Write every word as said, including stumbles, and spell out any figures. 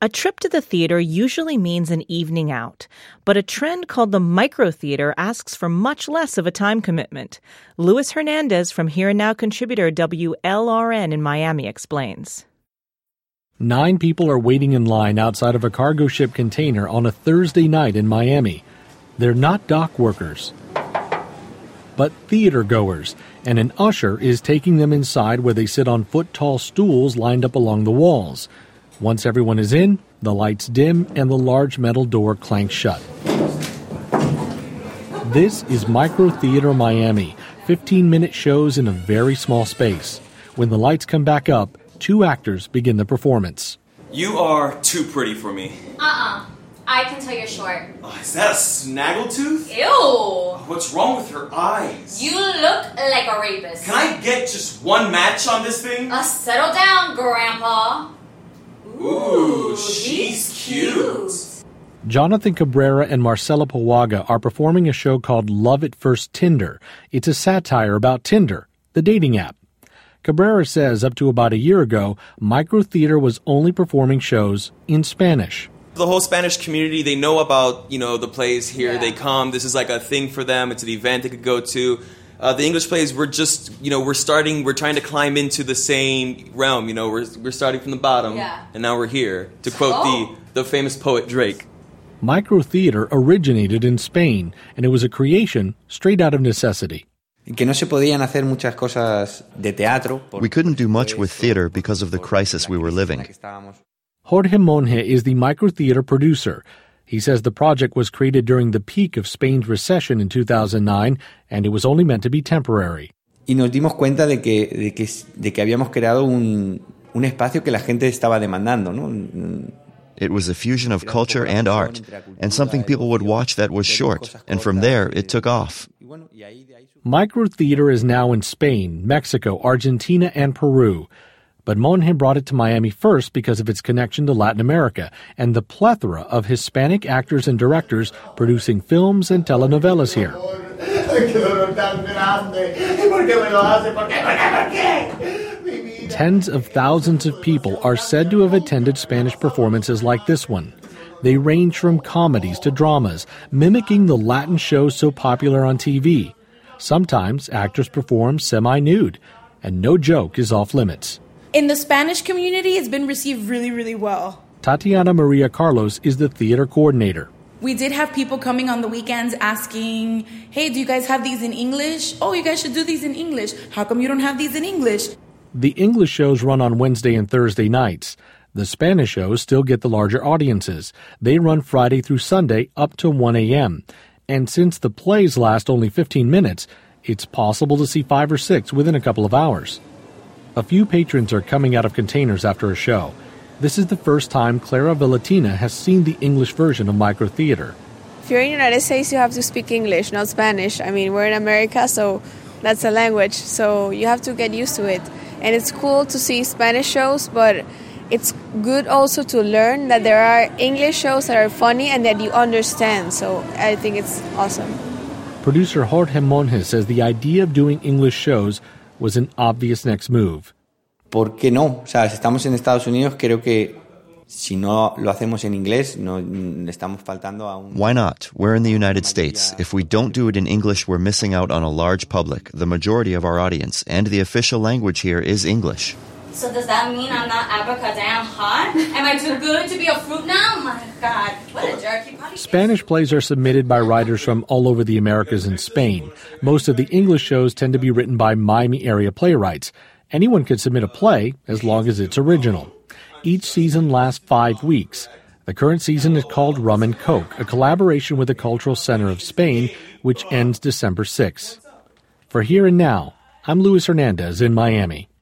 A trip to the theater usually means an evening out, but a trend called the microtheater asks for much less of a time commitment. Luis Hernandez from Here and Now contributor W L R N in Miami explains. Nine people are waiting in line outside of a cargo ship container on a Thursday night in Miami. They're not dock workers, but theater goers, and an usher is taking them inside where they sit on foot-tall stools lined up along the walls. Once everyone is in, the lights dim and the large metal door clanks shut. This is Microtheater Miami, fifteen-minute shows in a very small space. When the lights come back up, two actors begin the performance. You are too pretty for me. Uh-uh. I can tell you're short. Oh, is that a snaggletooth? Ew. Oh, what's wrong with her eyes? You look like a rapist. Can I get just one match on this thing? Uh, settle down, Grandpa. Ooh, she's cute. Jonathan Cabrera and Marcela Pawaga are performing a show called Love at First Tinder. It's a satire about Tinder, the dating app. Cabrera says up to about a year ago, Microtheater was only performing shows in Spanish. The whole Spanish community, they know about, you know, the plays here. Yeah. They come. This is like a thing for them. It's an event they could go to. Uh, the English plays, we're just, you know, we're starting, we're trying to climb into the same realm. You know, we're we're starting from the bottom, yeah. and now we're here. To quote Oh. the, the famous poet Drake. Microtheater originated in Spain, and it was a creation straight out of necessity. Que no se podían hacer muchas cosas de teatro. We couldn't do much with theater because of the crisis we were living. Jorge Monge is the Microtheater producer. He says the project was created during the peak of Spain's recession in two thousand nine, and it was only meant to be temporary. Y nos dimos cuenta de que, de que, de que habíamos creado un, un espacio que la gente estaba demandando, ¿no? It was a fusion of culture and art, and something people would watch that was short, and from there it took off. Microtheater is now in Spain, Mexico, Argentina, and Peru. But Monge brought it to Miami first because of its connection to Latin America and the plethora of Hispanic actors and directors producing films and telenovelas here. Tens of thousands of people are said to have attended Spanish performances like this one. They range from comedies to dramas, mimicking the Latin shows so popular on T V. Sometimes actors perform semi-nude, and no joke is off limits. In the Spanish community, it's been received really, really well. Tatiana Maria Carlos is the theater coordinator. We did have people coming on the weekends asking, hey, do you guys have these in English? Oh, you guys should do these in English. How come you don't have these in English? The English shows run on Wednesday and Thursday nights. The Spanish shows still get the larger audiences. They run Friday through Sunday up to one a.m. And since the plays last only fifteen minutes, it's possible to see five or six within a couple of hours. A few patrons are coming out of containers after a show. This is the first time Clara Villatina has seen the English version of Microtheater. If you're in the United States, you have to speak English, not Spanish. I mean, we're in America, so that's a language, so you have to get used to it. And it's cool to see Spanish shows, but it's good also to learn that there are English shows that are funny and that you understand, so I think it's awesome. Producer Jorge Monge says the idea of doing English shows was an obvious next move. ¿Por qué no? O sea, si estamos en Estados Unidos, creo que si no lo hacemos en inglés, no le estamos faltando a un... Why not? We're in the United States. If we don't do it in English, we're missing out on a large public, the majority of our audience, and the official language here is English. So does that mean I'm not abracadabra hot? Am I too good to be a fruit now? My God, what a jerk. He probably Spanish plays are submitted by writers from all over the Americas and Spain. Most of the English shows tend to be written by Miami area playwrights. Anyone can submit a play as long as it's original. Each season lasts five weeks. The current season is called Rum and Coke, a collaboration with the Cultural Center of Spain, which ends December sixth. For Here and Now, I'm Luis Hernandez in Miami.